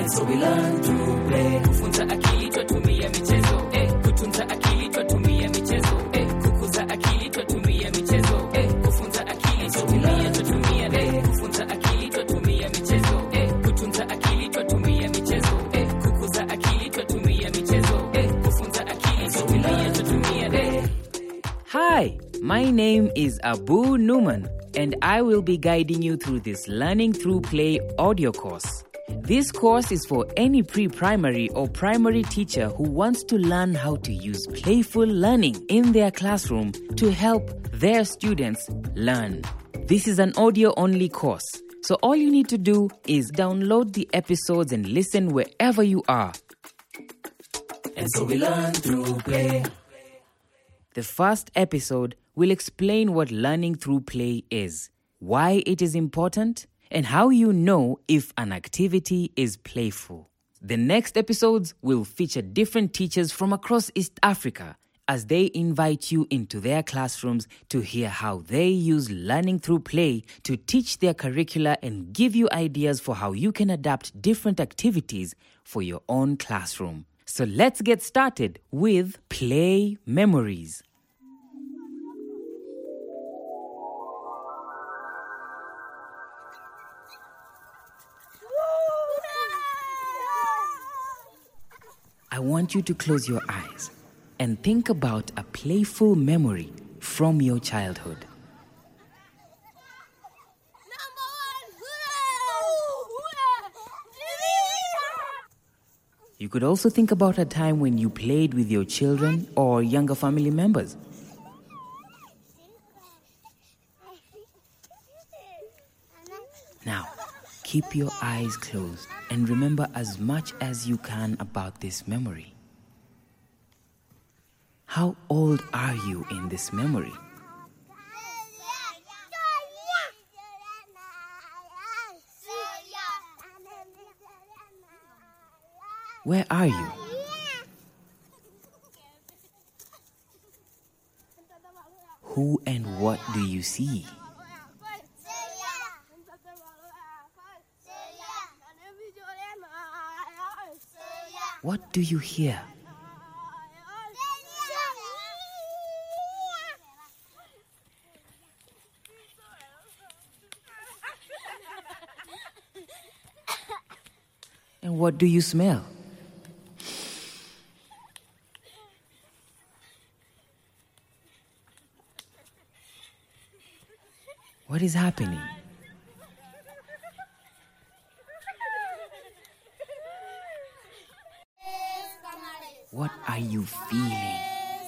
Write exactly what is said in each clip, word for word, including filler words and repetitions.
And so we learn through play. Kufunza akili twatumia michezo, eh. Kutunza akili twatumia michezo, eh. Kukuza akili twatumia michezo, eh. Kufunza akili twatumia twatumia, eh. Kufunza akili twatumia michezo, eh. Kutunza akili twatumia michezo, eh. Kukuza akili twatumia michezo, eh. Kufunza akili twatumia twatumia, eh. Hi, my name is Abu Numan, and I will be guiding you through this Learning Through Play audio course. This course is for any pre-primary or primary teacher who wants to learn how to use playful learning in their classroom to help their students learn. This is an audio-only course, so all you need to do is download the episodes and listen wherever you are. And so we learn through play. The first episode will explain what learning through play is, why it is important, and how you know if an activity is playful. The next episodes will feature different teachers from across East Africa as they invite you into their classrooms to hear how they use learning through play to teach their curricula and give you ideas for how you can adapt different activities for your own classroom. So let's get started with Play Memories. I want you to close your eyes and think about a playful memory from your childhood. You could also think about a time when you played with your children or younger family members. Now, keep your eyes closed and remember as much as you can about this memory. How old are you in this memory? Where are you? Who and what do you see? What do you hear? And what do you smell? What is happening? What are you feeling?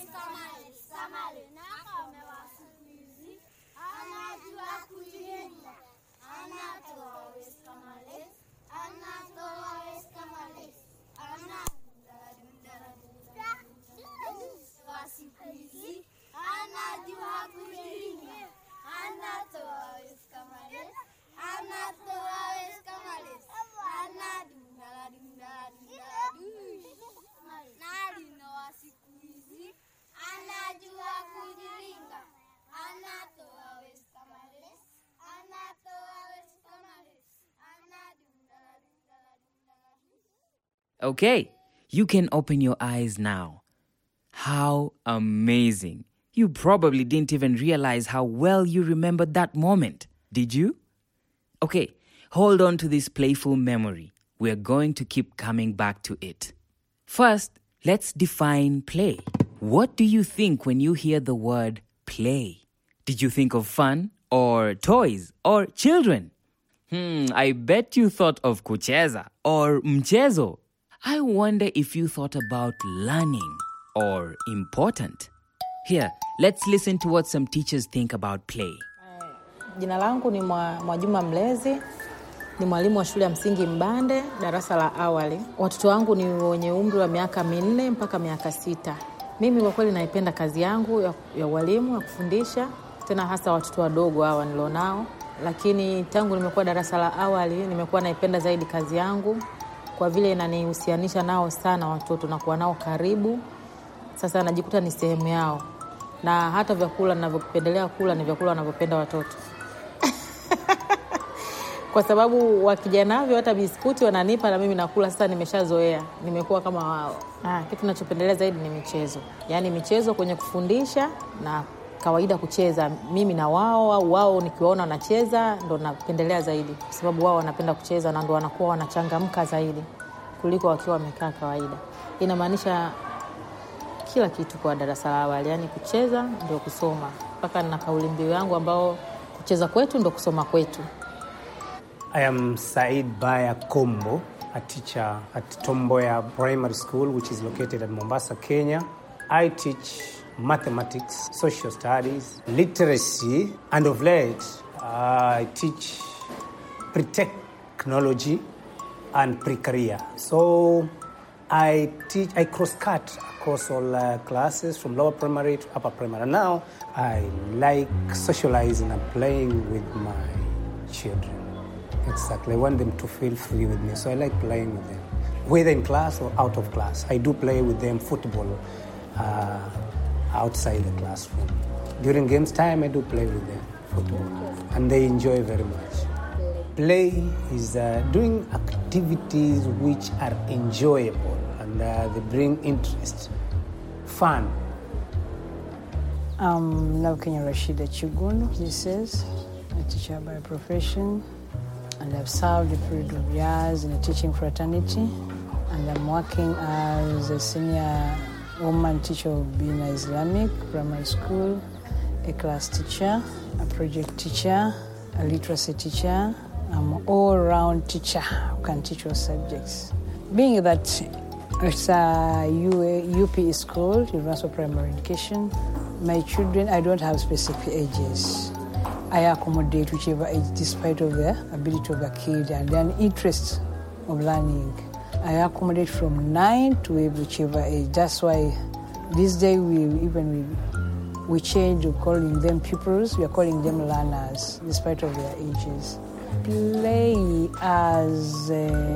Okay, you can open your eyes now. How amazing. You probably didn't even realize how well you remembered that moment, did you? Okay, hold on to this playful memory. We're going to keep coming back to it. First, let's define play. What do you think when you hear the word play? Did you think of fun or toys or children? Hmm, I bet you thought of kucheza or mchezo. I wonder if you thought about learning or important. Here, let's listen to what some teachers think about play. Jina langu ni Mwajuma Mlezi, ni mwalimu wa shule ya msingi Mbande, darasa la awali. Watoto wangu ni wenye umri wa miaka minne mpaka miaka sita. Mimi kwa kweli naipenda kazi yangu ya, ya walimu ya kufundisha, tena hasa watoto wadogo hawa nilionao. Lakini tangu nimekuwa darasa la awali, nimekuwa naipenda zaidi kazi yangu kwa vile inanihusianisha nao sana watoto na kuwa nao karibu. Sasa najikuta ni sehemu yao. Na hata vyakula ninavyopendelea kula ni vyakula wanavyopenda watoto. kwa sababu wakija navyo hata biskuti wananipa na mimi nakula. Sasa nimeshazoea, nimekuwa kama wao. Ah, kitu ninachopendelea zaidi ni michezo. Yaani michezo kwenye kufundisha na kawaida kucheza mimi na wao, au wao nikiwaona wanacheza ndo napendelea zaidi, kwa sababu wao wanapenda kucheza na ndo wanakuwa wanachangamka zaidi kuliko wakiwa wamekaa kawaida. Inamaanisha kila kitu kwa darasa la awali, yani kucheza ndio kusoma. Mpaka na kauli mbiu yangu ambao kucheza kwetu ndio kusoma kwetu. I am Said Baya Kombo, a teacher at Tomboya Primary School, which is located at Mombasa, Kenya. I teach mathematics, social studies, literacy, and of late, uh, I teach pre-technology and pre-career. So I teach, I cross-cut across all uh, classes from lower primary to upper primary. And now I like socializing and playing with my children. Exactly. I want them to feel free with me, so I like playing with them, whether in class or out of class. I do play with them football uh, outside the classroom. During games time, I do play with them football, and they enjoy very much. Play is uh, doing activities which are enjoyable, and uh, they bring interest, fun. I'm Laukenya Rashida Chigunu, this is a teacher by profession. And I've served a period of years in a teaching fraternity, and I'm working as a senior woman teacher of Bina Islamic Primary School, a class teacher, a project teacher, a literacy teacher. I'm an all-round teacher who can teach all subjects. Being that it's a U P E school, Universal Primary Education, my children, I don't have specific ages. I accommodate whichever age despite of the ability of the kid and then interest of learning. I accommodate from nine to whichever age. That's why this day we even we, we change of calling them pupils, we are calling them learners despite of their ages. Play as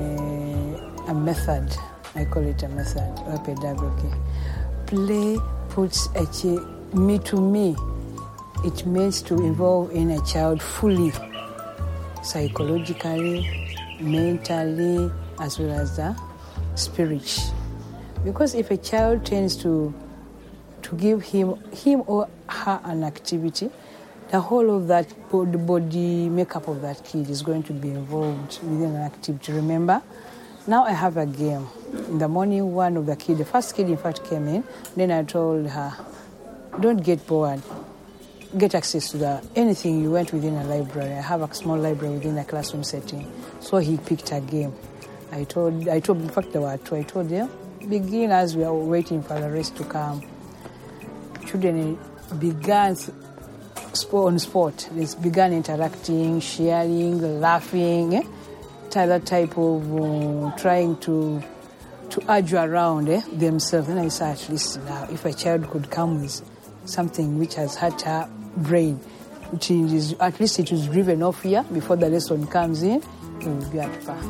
a, a method, I call it a method or pedagogy. Play puts a me to me. It means to involve in a child fully, psychologically, mentally, as well as the spirit. Because if a child tends to to give him him or her an activity, the whole of that body, body makeup of that kid is going to be involved within an activity. Remember, now I have a game. In the morning, one of the kids, the first kid in fact came in, then I told her, don't get bored. Get access to the anything you went within a library. I have a small library within a classroom setting. So he picked a game. I told, I told, in fact, there were two. I told them, begin as we are waiting for the rest to come. Children began on sport. They began interacting, sharing, laughing, eh? That type of uh, trying to to argue around eh, themselves. And I said, at least now, if a child could come with something which has hurt her brain, which is at least it was driven off here before the lesson comes in, it will be at par.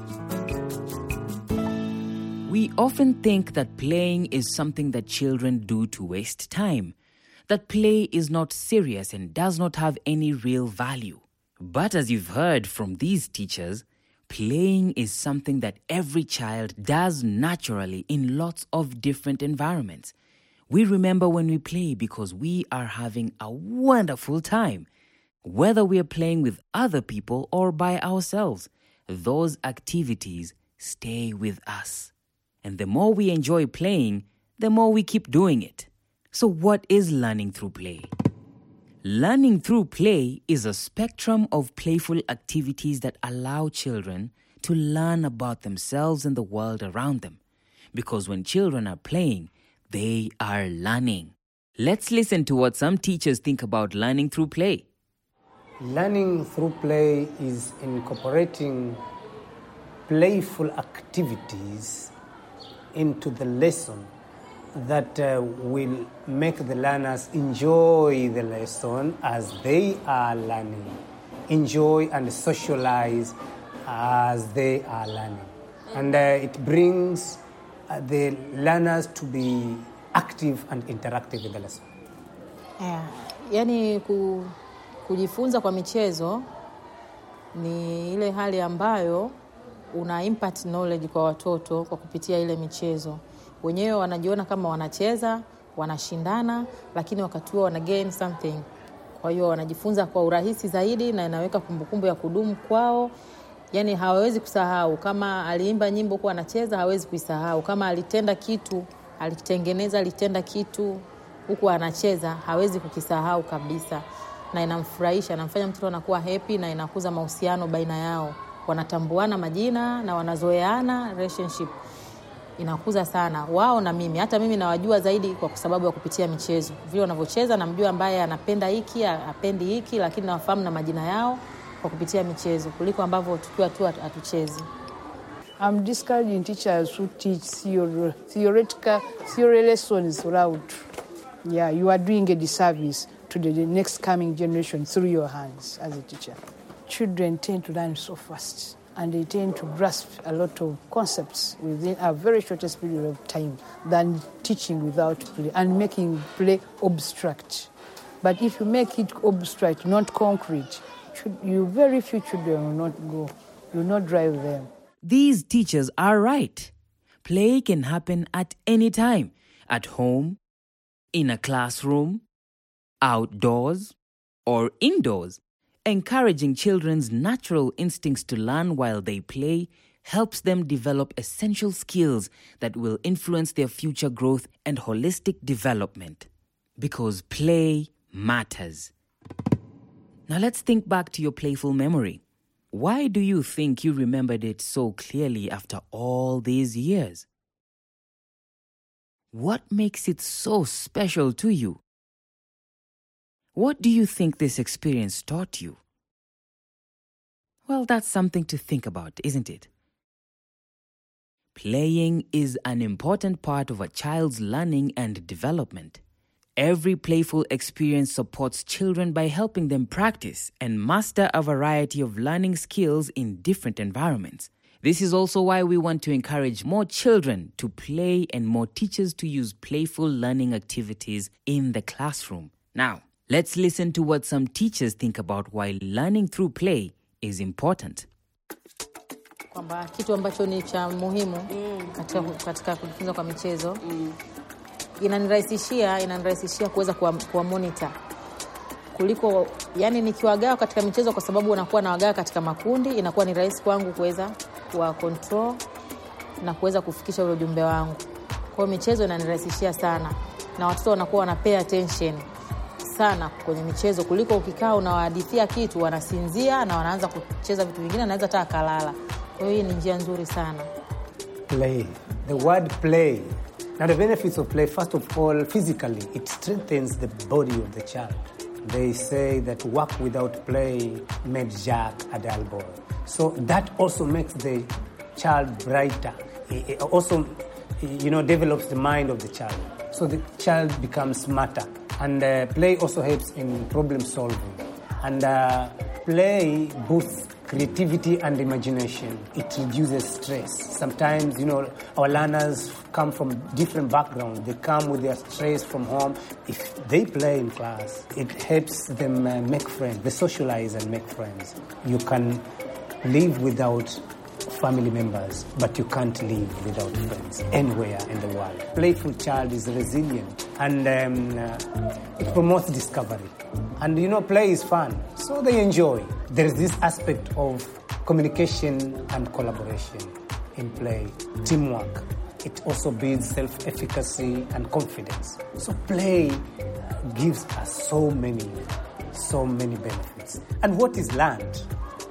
We often think that playing is something that children do to waste time, that play is not serious and does not have any real value. But as you've heard from these teachers, playing is something that every child does naturally in lots of different environments. We remember when we play because we are having a wonderful time. Whether we are playing with other people or by ourselves, those activities stay with us. And the more we enjoy playing, the more we keep doing it. So what is learning through play? Learning through play is a spectrum of playful activities that allow children to learn about themselves and the world around them. Because when children are playing, they are learning. Let's listen to what some teachers think about learning through play. Learning through play is incorporating playful activities into the lesson that uh, will make the learners enjoy the lesson as they are learning, enjoy and socialize as they are learning. And uh, it brings uh, the learners to be active and interactive in the lesson. Yeah. Yani ku, kujifunza kwa michezo ni ile hali ambayo una impact knowledge kwa watoto kwa kupitia ile michezo. Wenyewe wanajiona kama wanacheza, wanashindana, lakini wakati huo wana gain something. Kwa hiyo wanajifunza kwa urahisi zaidi na inaweka kumbukumbu ya kudumu kwao. Yaani hawezi kusahau kama aliimba nyimbo kwa anacheza, hawezi kuisahau. Kama alitenda kitu, alitengeneza, alitenda kitu huku anacheza, hawezi kukisahau kabisa. Na inamfurahisha, inamfanya mtoto anakuwa happy na inakuza mahusiano baina yao. Wanatambuana majina na wanazoeana, relationship inakuza sana wao na mimi. Hata mimi nawajua zaidi kwa sababu ya kupitia michezo. Vile wanavyocheza namjua ambaye anapenda hiki, apendi hiki, lakini nawafahamu na majina yao kwa kupitia michezo kuliko ambavyo tukiwa tu hatuchezi. I'm discouraging teachers who teach theory, theoretical theory lessons route. Yeah, you are doing a disservice to the next coming generation through your hands as a teacher. Children tend to learn so fast, and they tend to grasp a lot of concepts within a very shortest period of time than teaching without play and making play abstract. But if you make it abstract, not concrete, you very few children will not go, you will not drive them. These teachers are right. Play can happen at any time, at home, in a classroom, outdoors, or indoors. Encouraging children's natural instincts to learn while they play helps them develop essential skills that will influence their future growth and holistic development. Because play matters. Now let's think back to your playful memory. Why do you think you remembered it so clearly after all these years? What makes it so special to you? What do you think this experience taught you? Well, that's something to think about, isn't it? Playing is an important part of a child's learning and development. Every playful experience supports children by helping them practice and master a variety of learning skills in different environments. This is also why we want to encourage more children to play and more teachers to use playful learning activities in the classroom. Now, let's listen to what some teachers think about why learning through play is important. Kwamba kitu ambacho ni cha muhimu katika katika kujifunza kwa michezo inanirahisishia inanirahisishia kuweza kuwa monitor kuliko yani nikiwagawa katika michezo, kwa sababu unakuwa na wagawa katika makundi, inakuwa ni rahisi kwangu kuweza kuwa control na kuweza kufikisha ule ujumbe wangu. Kwa michezo inanirahisishia sana na watoto wanakuwa wana pay attention sana kwenye michezo kuliko ukikaa unawahadithia kitu wanasinzia na wanaanza kucheza vitu vingine, anaweza hata akalala. Kwa hiyo ni njia nzuri sana. Play. The word play. Now the benefits of play, first of all, physically, it strengthens the body of the child. They say that work without play made Jack a dull boy. So that also makes the child brighter. It also, you know, develops the mind of the child. So the child becomes smarter. And uh, play also helps in problem solving. And uh, play boosts creativity and imagination. It reduces stress. Sometimes, you know, our learners come from different backgrounds. They come with their stress from home. If they play in class, it helps them uh, make friends. They socialize and make friends. You can live without family members, but you can't live without friends anywhere in the world. Playful child is resilient, and um, uh, it promotes discovery. And you know, play is fun, so they enjoy. There is this aspect of communication and collaboration in play, teamwork. It also builds self-efficacy and confidence. So play gives us so many, so many benefits. And what is learned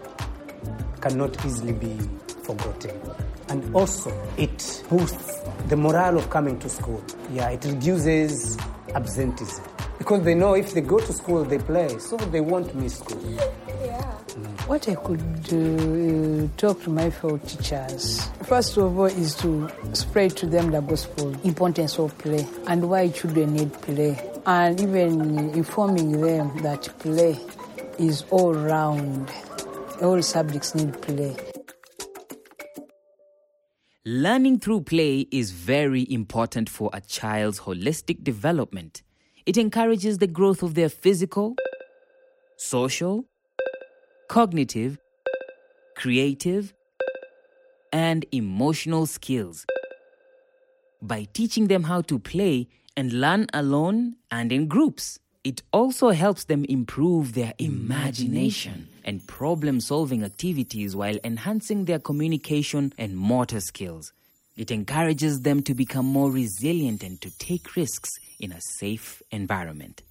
cannot easily be forgotten. And also, it boosts the morale of coming to school. Yeah, it reduces absenteeism. Because they know if they go to school, they play, so they won't miss school. Yeah. Mm. What I could uh, talk to my fellow teachers, first of all, is to spread to them the gospel, importance of play, and why children need play. And even informing them that play is all round. All subjects need play. Learning through play is very important for a child's holistic development. It encourages the growth of their physical, social, cognitive, creative, and emotional skills by teaching them how to play and learn alone and in groups. It also helps them improve their imagination and problem-solving activities while enhancing their communication and motor skills. It encourages them to become more resilient and to take risks in a safe environment.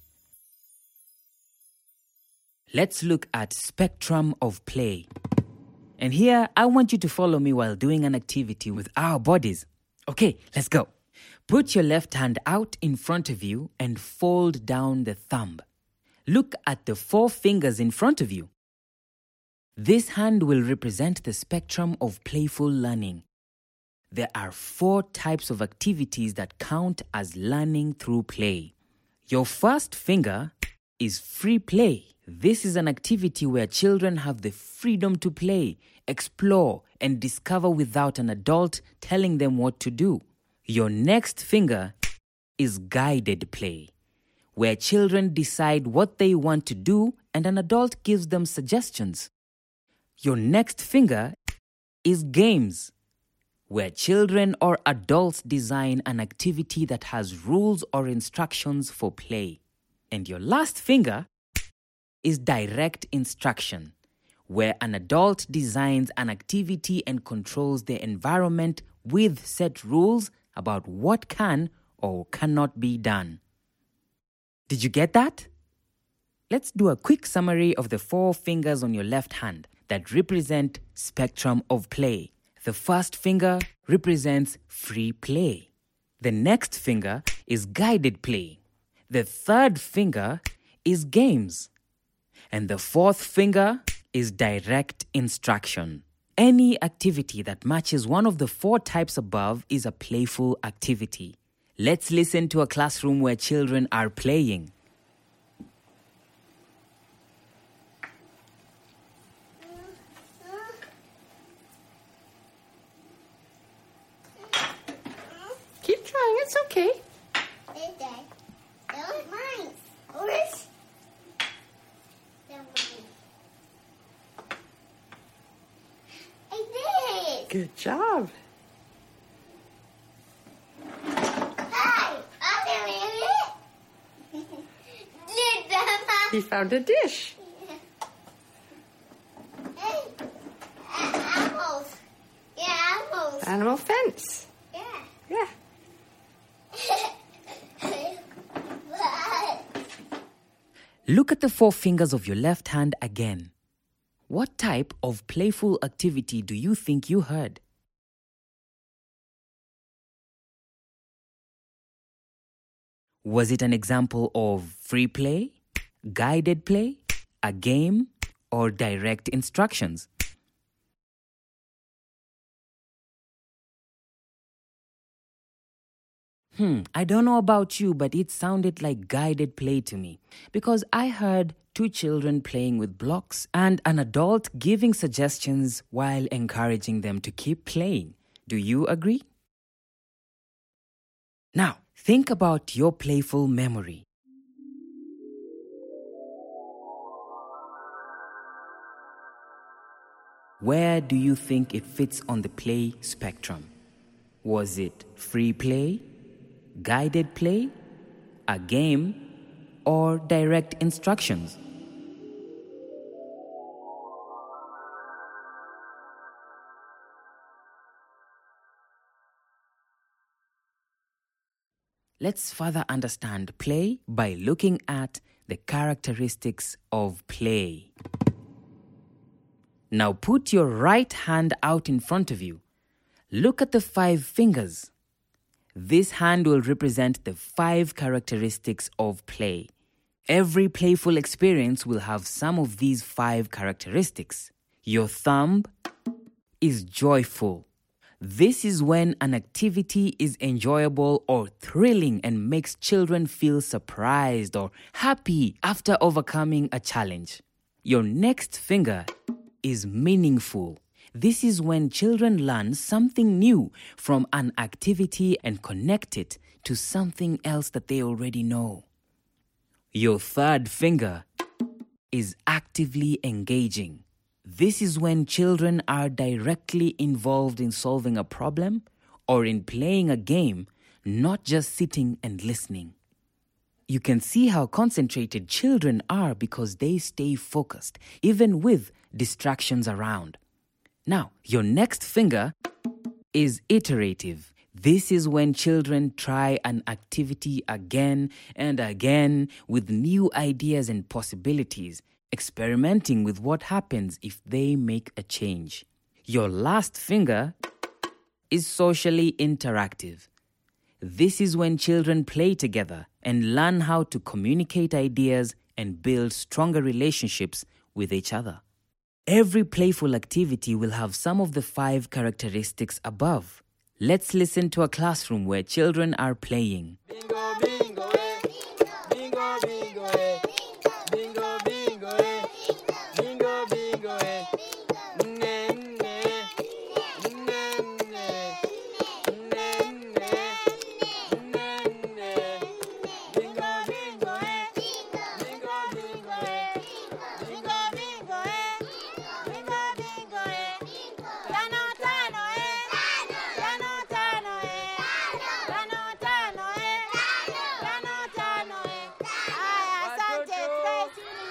Let's look at spectrum of play. And here, I want you to follow me while doing an activity with our bodies. Okay, let's go. Put your left hand out in front of you and fold down the thumb. Look at the four fingers in front of you. This hand will represent the spectrum of playful learning. There are four types of activities that count as learning through play. Your first finger is free play. This is an activity where children have the freedom to play, explore, and discover without an adult telling them what to do. Your next finger is guided play, where children decide what they want to do and an adult gives them suggestions. Your next finger is games, where children or adults design an activity that has rules or instructions for play. And your last finger is direct instruction, where an adult designs an activity and controls the environment with set rules about what can or cannot be done. Did you get that? Let's do a quick summary of the four fingers on your left hand that represent spectrum of play. The first finger represents free play. The next finger is guided play. The third finger is games. And the fourth finger is direct instruction. Any activity that matches one of the four types above is a playful activity. Let's listen to a classroom where children are playing. Keep trying, it's okay. Hey, Dad. That was mine. Yours? That was mine. I did. Good job. Hi. I did it. Did that? He found a dish. Hey. A- Apples. Yeah, apples. Animal fence. Yeah. Yeah. Look at the four fingers of your left hand again. What type of playful activity do you think you heard? Was it an example of free play, guided play, a game, or direct instructions? Hmm, I don't know about you, but it sounded like guided play to me because I heard two children playing with blocks and an adult giving suggestions while encouraging them to keep playing. Do you agree? Now, think about your playful memory. Where do you think it fits on the play spectrum? Was it free play, guided play, a game, or direct instructions? Let's further understand play by looking at the characteristics of play. Now put your right hand out in front of you. Look at the five fingers. This hand will represent the five characteristics of play. Every playful experience will have some of these five characteristics. Your thumb is joyful. This is when an activity is enjoyable or thrilling and makes children feel surprised or happy after overcoming a challenge. Your next finger is meaningful. This is when children learn something new from an activity and connect it to something else that they already know. Your third finger is actively engaging. This is when children are directly involved in solving a problem or in playing a game, not just sitting and listening. You can see how concentrated children are because they stay focused, even with distractions around. Now, your next finger is iterative. This is when children try an activity again and again with new ideas and possibilities, experimenting with what happens if they make a change. Your last finger is socially interactive. This is when children play together and learn how to communicate ideas and build stronger relationships with each other. Every playful activity will have some of the five characteristics above. Let's listen to a classroom where children are playing. Bingo, bingo, eh. Bingo, bingo, eh. Bingo, bingo, eh. Bingo, bingo, eh. Nne, nne. Nne, nne. Nne, nne. Nne, nne. Bingo, bingo, eh. Bingo, bingo, eh. Bingo, bingo, eh. Bingo, bingo, eh. Tano, tano, eh. Tano, tano, eh. Tano, tano, eh. Tano, tano, eh. Aya, asante, tukae chini.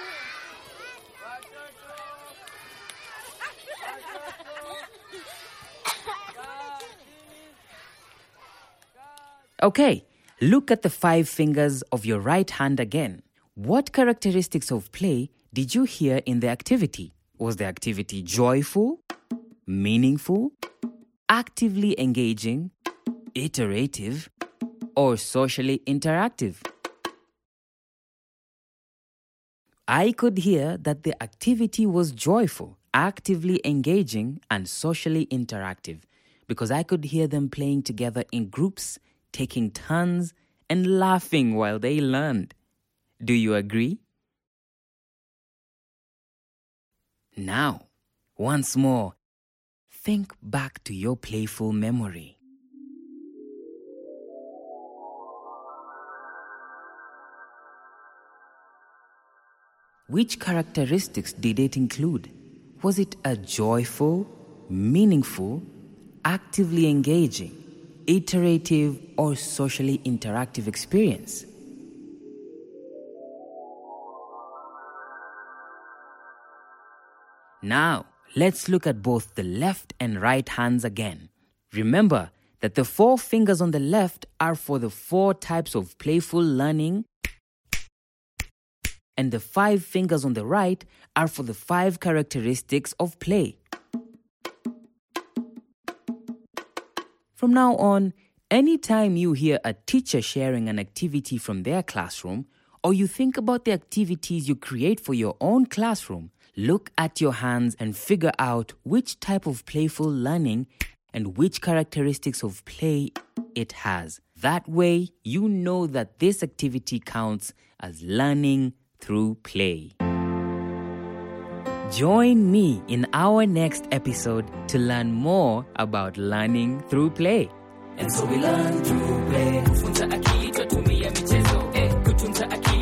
Okay, look at the five fingers of your right hand again. What characteristics of play did you hear in the activity? Was the activity joyful, meaningful, actively engaging, iterative, or socially interactive? I could hear that the activity was joyful, actively engaging, and socially interactive because I could hear them playing together in groups, taking turns, and laughing while they learned. Do you agree? Now, once more, think back to your playful memory. Which characteristics did it include? Was it a joyful, meaningful, actively engaging, iterative, or socially interactive experience? Now, let's look at both the left and right hands again. Remember that the four fingers on the left are for the four types of playful learning, and the five fingers on the right are for the five characteristics of play. From now on, anytime you hear a teacher sharing an activity from their classroom, or you think about the activities you create for your own classroom, look at your hands and figure out which type of playful learning and which characteristics of play it has. That way, you know that this activity counts as learning through play. Join me in our next episode to learn more about learning through play. And so we learn through play. Kufunza akili twatumia michezo. Eh, kutunza akili